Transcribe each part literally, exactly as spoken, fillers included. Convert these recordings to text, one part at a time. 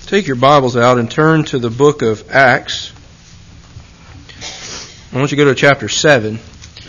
Take your Bibles out and turn to the book of Acts. I want you to go to chapter seven.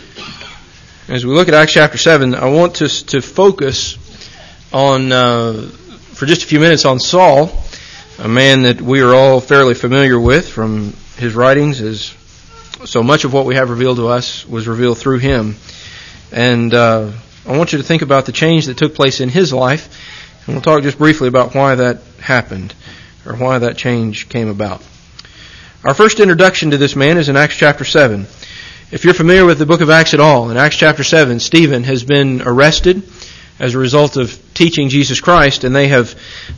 As we look at Acts chapter seven, I want to, to focus on, uh, for just a few minutes, on Saul, a man that we are all fairly familiar with from his writings, as so much of what we have revealed to us was revealed through him. And uh, I want you to think about the change that took place in his life, and we'll talk just briefly about why that happened, or why that change came about. Our first introduction to this man is in Acts chapter seven. If you're familiar with the book of Acts at all, in Acts chapter seven, Stephen has been arrested as a result of teaching Jesus Christ, and they have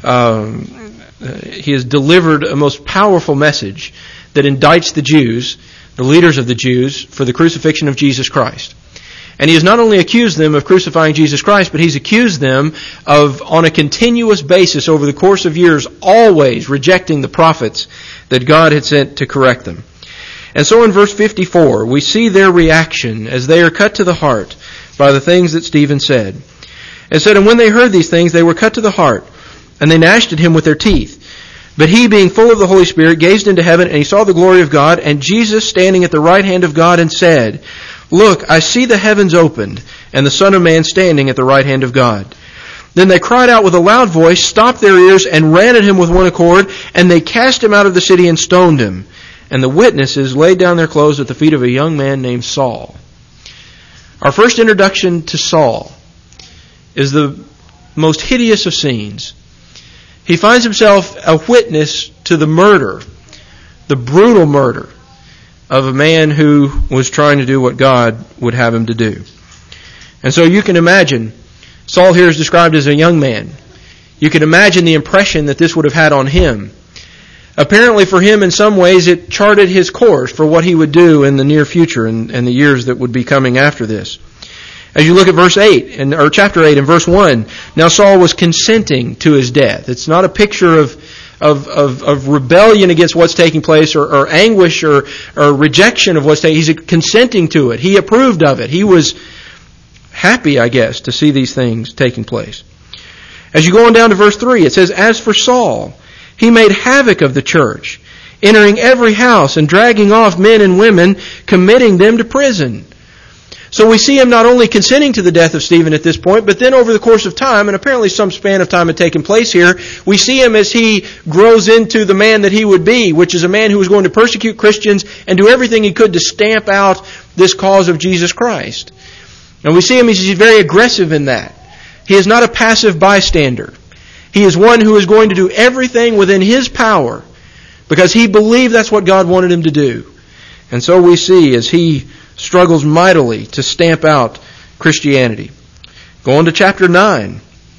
um, he has delivered a most powerful message that indicts the Jews, the leaders of the Jews, for the crucifixion of Jesus Christ. And he has not only accused them of crucifying Jesus Christ, but he's accused them of, on a continuous basis over the course of years, always rejecting the prophets that God had sent to correct them. And so in verse fifty-four, we see their reaction as they are cut to the heart by the things that Stephen said. It said, "And when they heard these things, they were cut to the heart, and they gnashed at him with their teeth. But he, being full of the Holy Spirit, gazed into heaven, and he saw the glory of God, and Jesus standing at the right hand of God, and said, Look, I see the heavens opened, and the Son of Man standing at the right hand of God. Then they cried out with a loud voice, stopped their ears, and ran at him with one accord, and they cast him out of the city and stoned him. And the witnesses laid down their clothes at the feet of a young man named Saul." Our first introduction to Saul is the most hideous of scenes. He finds himself a witness to the murder, the brutal murder, of a man who was trying to do what God would have him to do. And so you can imagine, Saul here is described as a young man. You can imagine the impression that this would have had on him. Apparently for him, in some ways, it charted his course for what he would do in the near future and, and the years that would be coming after this. As you look at verse eight, and, or chapter eight and verse one, now Saul was consenting to his death. It's not a picture of Of, of, of rebellion against what's taking place, or, or anguish, or, or rejection of what's taking place. He's consenting to it. He approved of it. He was happy, I guess, to see these things taking place. As you go on down to verse three, it says, "As for Saul, he made havoc of the church, entering every house and dragging off men and women, committing them to prison." So we see him not only consenting to the death of Stephen at this point, but then over the course of time, and apparently some span of time had taken place here, we see him as he grows into the man that he would be, which is a man who was going to persecute Christians and do everything he could to stamp out this cause of Jesus Christ. And we see him as he's very aggressive in that. He is not a passive bystander. He is one who is going to do everything within his power because he believed that's what God wanted him to do. And so we see as he struggles mightily to stamp out Christianity. Go on to chapter nine.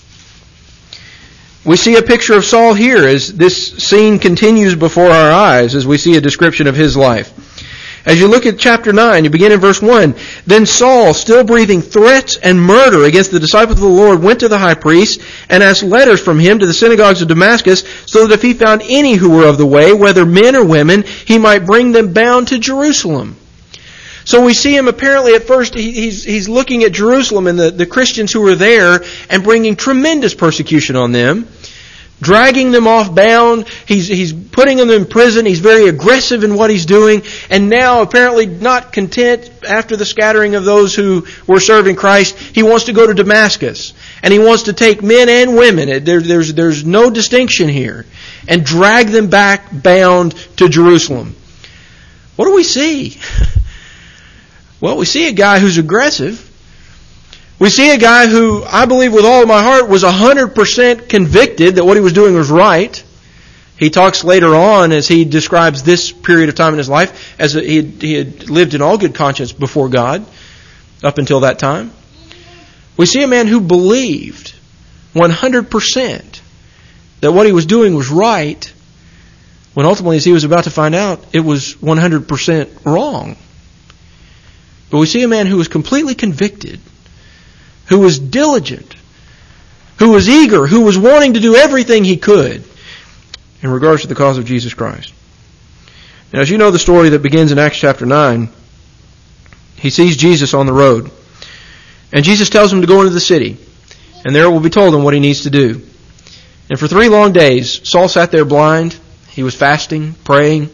We see a picture of Saul here as this scene continues before our eyes as we see a description of his life. As you look at chapter nine, you begin in verse one. "Then Saul, still breathing threats and murder against the disciples of the Lord, went to the high priest and asked letters from him to the synagogues of Damascus, so that if he found any who were of the way, whether men or women, he might bring them bound to Jerusalem." So we see him apparently at first, he, he's, he's looking at Jerusalem and the, the Christians who were there and bringing tremendous persecution on them, dragging them off bound. He's, he's putting them in prison. He's very aggressive in what he's doing. And now apparently not content after the scattering of those who were serving Christ, he wants to go to Damascus. And he wants to take men and women, there, there's, there's no distinction here, and drag them back bound to Jerusalem. What do we see? Well, we see a guy who's aggressive. We see a guy who, I believe with all of my heart, was one hundred percent convicted that what he was doing was right. He talks later on, as he describes this period of time in his life, as he had, he had lived in all good conscience before God up until that time. We see a man who believed one hundred percent that what he was doing was right, when ultimately, as he was about to find out, it was one hundred percent wrong. But we see a man who was completely convicted, who was diligent, who was eager, who was wanting to do everything he could in regards to the cause of Jesus Christ. Now, as you know the story that begins in Acts chapter nine, he sees Jesus on the road. And Jesus tells him to go into the city. And there it will be told him what he needs to do. And for three long days, Saul sat there blind. He was fasting, praying,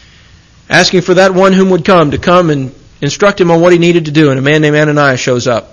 asking for that one whom would come to come and instruct him on what he needed to do. And a man named Ananias shows up.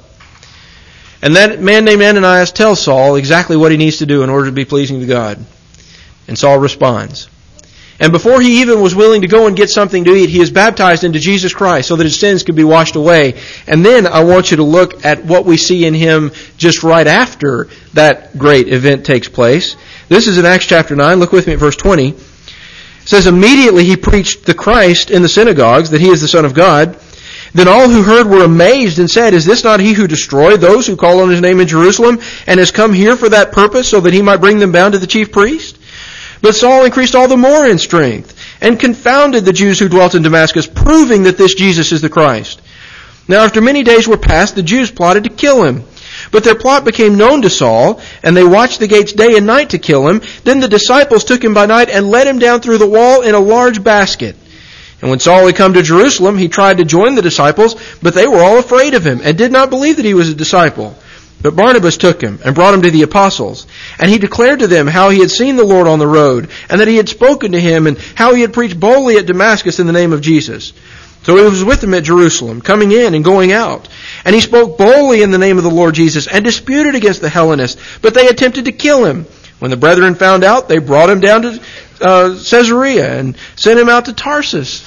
And that man named Ananias tells Saul exactly what he needs to do in order to be pleasing to God. And Saul responds. And before he even was willing to go and get something to eat, he is baptized into Jesus Christ so that his sins could be washed away. And then I want you to look at what we see in him just right after that great event takes place. This is in Acts chapter nine. Look with me at verse twenty. It says, immediately he preached the Christ in the synagogues, that he is the Son of God. Then all who heard were amazed and said, is this not he who destroyed those who call on his name in Jerusalem and has come here for that purpose so that he might bring them bound to the chief priest? But Saul increased all the more in strength and confounded the Jews who dwelt in Damascus, proving that this Jesus is the Christ. Now after many days were passed, the Jews plotted to kill him. But their plot became known to Saul, and they watched the gates day and night to kill him. Then the disciples took him by night and let him down through the wall in a large basket. And when Saul had come to Jerusalem, he tried to join the disciples, but they were all afraid of him and did not believe that he was a disciple. But Barnabas took him and brought him to the apostles. And he declared to them how he had seen the Lord on the road, and that he had spoken to him, and how he had preached boldly at Damascus in the name of Jesus. So he was with them at Jerusalem, coming in and going out. And he spoke boldly in the name of the Lord Jesus, and disputed against the Hellenists, but they attempted to kill him. When the brethren found out, they brought him down to uh, Caesarea and sent him out to Tarsus.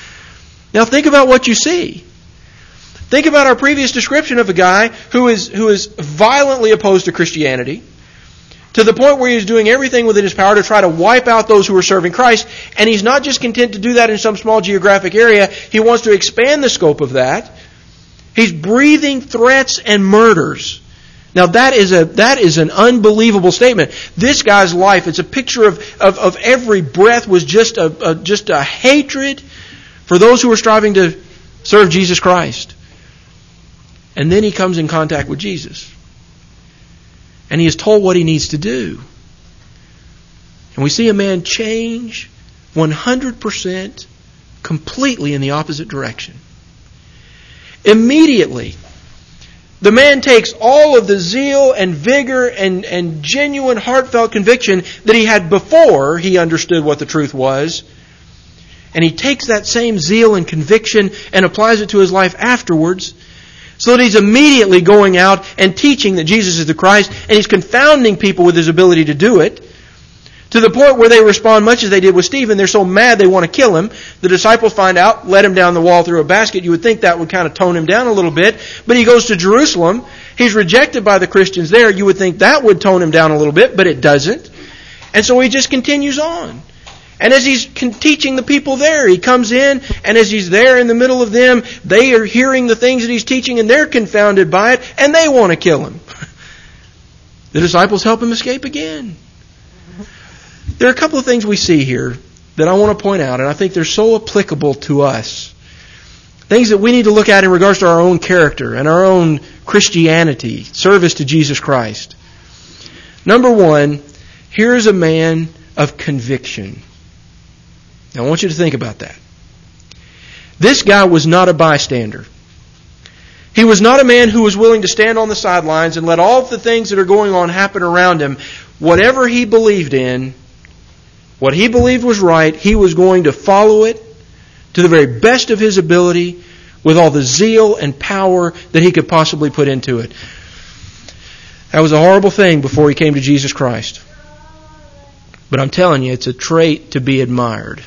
Now think about what you see. Think about our previous description of a guy who is who is violently opposed to Christianity, to the point where he is doing everything within his power to try to wipe out those who are serving Christ. And he's not just content to do that in some small geographic area. He wants to expand the scope of that. He's breathing threats and murders. Now that is a that is an unbelievable statement. This guy's life, it's a picture of, of, of every breath was just a, a just a hatred for those who are striving to serve Jesus Christ. And then he comes in contact with Jesus. And he is told what he needs to do. And we see a man change one hundred percent completely in the opposite direction. Immediately, the man takes all of the zeal and vigor and, and genuine heartfelt conviction that he had before he understood what the truth was, and he takes that same zeal and conviction and applies it to his life afterwards, so that he's immediately going out and teaching that Jesus is the Christ, and he's confounding people with his ability to do it, to the point where they respond much as they did with Stephen. They're so mad they want to kill him. The disciples find out, let him down the wall through a basket. You would think that would kind of tone him down a little bit. But he goes to Jerusalem. He's rejected by the Christians there. You would think that would tone him down a little bit, but it doesn't. And so he just continues on. And as he's teaching the people there, he comes in, and as he's there in the middle of them, they are hearing the things that he's teaching, and they're confounded by it, and they want to kill him. The disciples help him escape again. There are a couple of things we see here that I want to point out, and I think they're so applicable to us. Things that we need to look at in regards to our own character and our own Christianity, service to Jesus Christ. Number one, here is a man of conviction. Now I want you to think about that. This guy was not a bystander. He was not a man who was willing to stand on the sidelines and let all of the things that are going on happen around him. Whatever he believed in, what he believed was right, he was going to follow it to the very best of his ability with all the zeal and power that he could possibly put into it. That was a horrible thing before he came to Jesus Christ. But I'm telling you, it's a trait to be admired.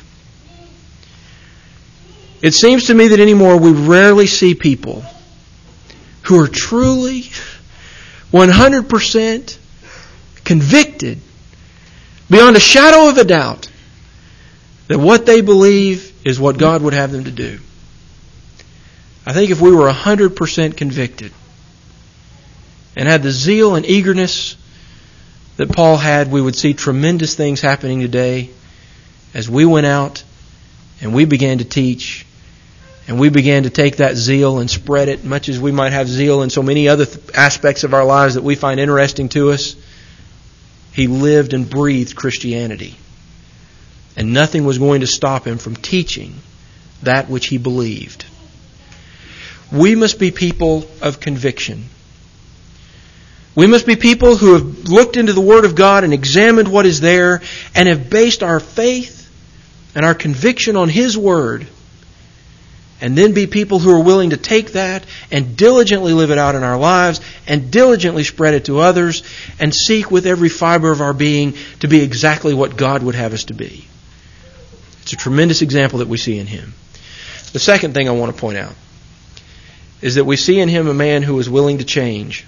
It seems to me that anymore we rarely see people who are truly one hundred percent convicted beyond a shadow of a doubt that what they believe is what God would have them to do. I think if we were one hundred percent convicted and had the zeal and eagerness that Paul had, we would see tremendous things happening today as we went out and we began to teach and we began to take that zeal and spread it, much as we might have zeal in so many other th- aspects of our lives that we find interesting to us. He lived and breathed Christianity. And nothing was going to stop him from teaching that which he believed. We must be people of conviction. We must be people who have looked into the Word of God and examined what is there and have based our faith and our conviction on His Word. And then be people who are willing to take that and diligently live it out in our lives and diligently spread it to others and seek with every fiber of our being to be exactly what God would have us to be. It's a tremendous example that we see in Him. The second thing I want to point out is that we see in Him a man who is willing to change.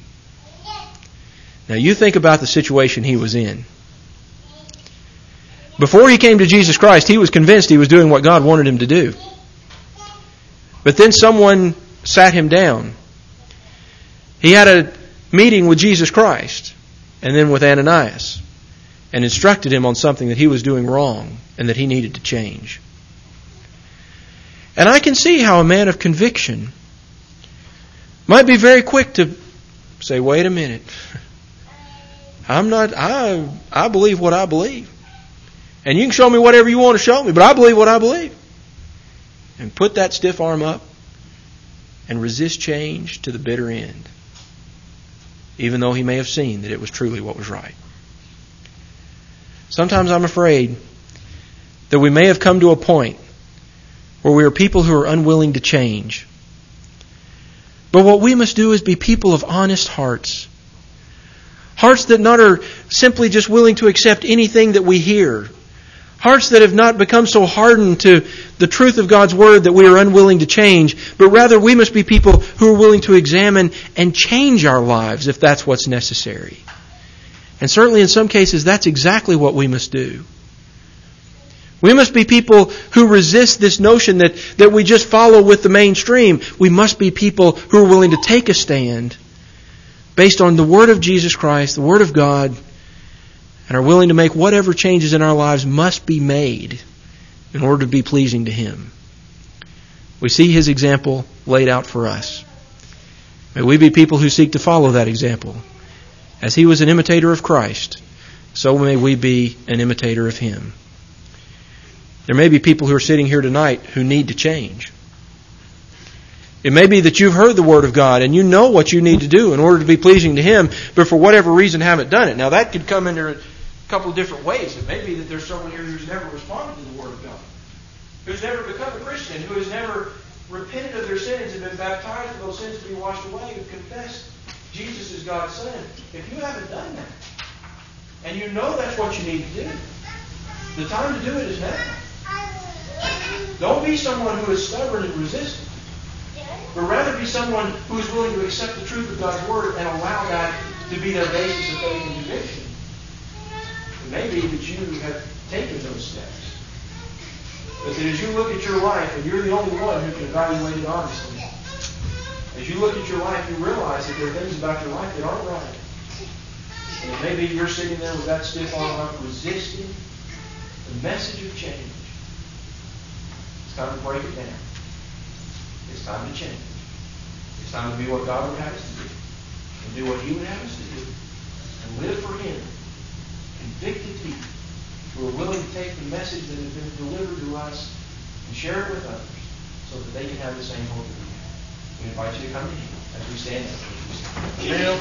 Now you think about the situation he was in. Before he came to Jesus Christ, he was convinced he was doing what God wanted him to do. But then someone sat him down. He had a meeting with Jesus Christ and then with Ananias and instructed him on something that he was doing wrong and that he needed to change. And I can see how a man of conviction might be very quick to say, wait a minute. I'm not, I, I believe what I believe. And you can show me whatever you want to show me, but I believe what I believe. And put that stiff arm up and resist change to the bitter end, even though he may have seen that it was truly what was right. Sometimes I'm afraid that we may have come to a point where we are people who are unwilling to change. But what we must do is be people of honest hearts. Hearts that not are simply just willing to accept anything that we hear. Hearts that have not become so hardened to the truth of God's Word that we are unwilling to change, but rather we must be people who are willing to examine and change our lives if that's what's necessary. And certainly in some cases that's exactly what we must do. We must be people who resist this notion that, that we just follow with the mainstream. We must be people who are willing to take a stand based on the Word of Jesus Christ, the Word of God, and are willing to make whatever changes in our lives must be made in order to be pleasing to Him. We see His example laid out for us. May we be people who seek to follow that example. As He was an imitator of Christ, so may we be an imitator of Him. There may be people who are sitting here tonight who need to change. It may be that you've heard the Word of God and you know what you need to do in order to be pleasing to Him, but for whatever reason haven't done it. Now that could come into a couple of different ways. It may be that there's someone here who's never responded to the Word of God, who's never become a Christian, who has never repented of their sins and been baptized for those sins to be washed away, who confessed Jesus is God's Son. If you haven't done that, and you know that's what you need to do, the time to do it is now. Don't be someone who is stubborn and resistant, but rather be someone who is willing to accept the truth of God's Word and allow that to be their basis of faith and conviction. It may be that you have taken those steps, but that as you look at your life, and you're the only one who can evaluate it honestly, as you look at your life, you realize that there are things about your life that aren't right. And maybe you're sitting there with that stiff arm up, resisting the message of change. It's time to break it down. It's time to change. It's time to be what God would have us to do. And do what He would have us to do. And live for Him. Convicted people who are willing to take the message that has been delivered to us and share it with others so that they can have the same hope that we have. We invite you to come to Him as we stand up.